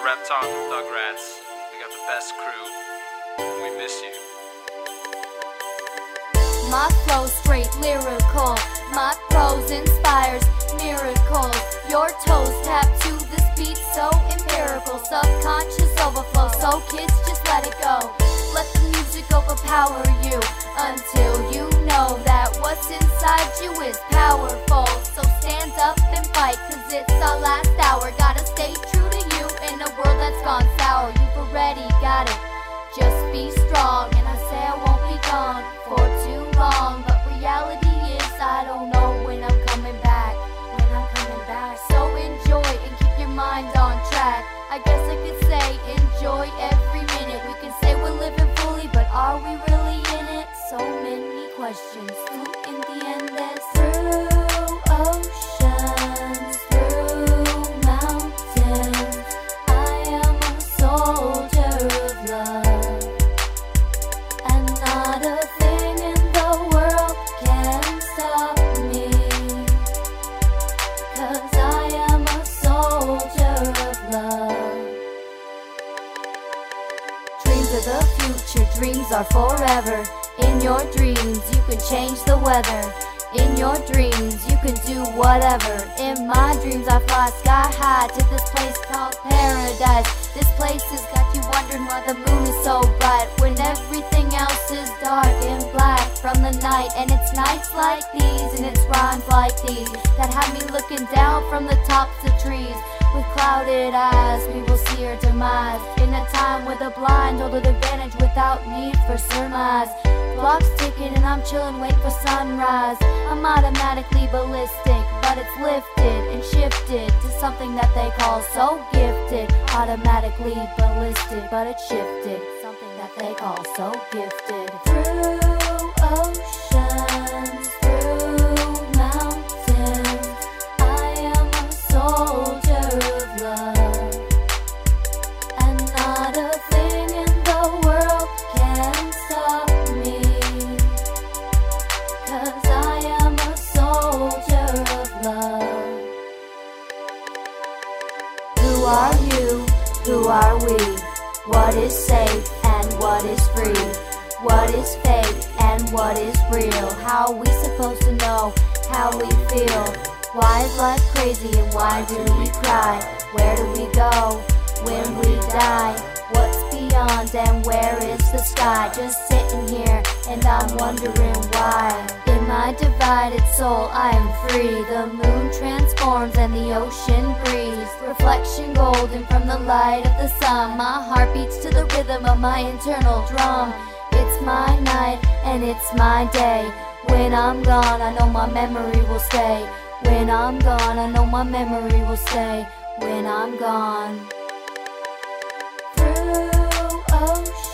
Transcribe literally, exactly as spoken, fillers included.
Reptile and Thug Rats. We got the best crew. We miss you. My flow straight lyrical. My prose inspires miracles. Your toes tap to this beat so empirical. Subconscious overflow. So kids, just let it go. Let the music overpower you until you know that what's inside you is powerful. So stand up and fight, cause it's our last hour. Gotta stay true to you in a world that's gone sour. You've already got it, just be strong. And I say I won't be gone for too long, but reality is I don't know when I'm coming back. When I'm coming back. So enjoy and keep your mind on track. I guess I could say enjoy every minute. We can say we're living fully, but are we really in it? So many questions. In the end, there's through oceans, through mountains. I am a soldier of love, and not a thing in the world can stop me, cause I am a soldier of love. Dreams are the future, dreams are forever. In your dreams, you can change the weather. In your dreams, you can do whatever. In my dreams, I fly sky high to this place called paradise. This place has got you wondering why the moon is so bright, when everything else is dark and black from the night. And it's nights like these, and it's rhymes like these that have me looking down from the tops of trees. With clouded eyes, we will see our demise in a time where the blind hold an advantage without need for surmise. Clock's ticking and I'm chilling, wait for sunrise. I'm automatically ballistic, but it's lifted and shifted to something that they call so gifted. Automatically ballistic, but it's shifted, something that they call so gifted. Through oceans, through mountains, I am a soldier of love, and not a thing in the world can stop me, cause I am a soldier of love. Who are you? Who are we? What is safe and what is free? What is fake and what is real? How are we supposed to know how we feel? Why is life crazy and why do we cry? Where do we go when we die? What's beyond and where is the sky? Just sitting here and I'm wondering why. In my divided soul I am free. The moon transforms and the ocean breathes. Reflection golden from the light of the sun. My heart beats to the rhythm of my internal drum. It's my night and it's my day. When I'm gone I know my memory will stay. When I'm gone I know my memory will stay. When I'm gone. Through ocean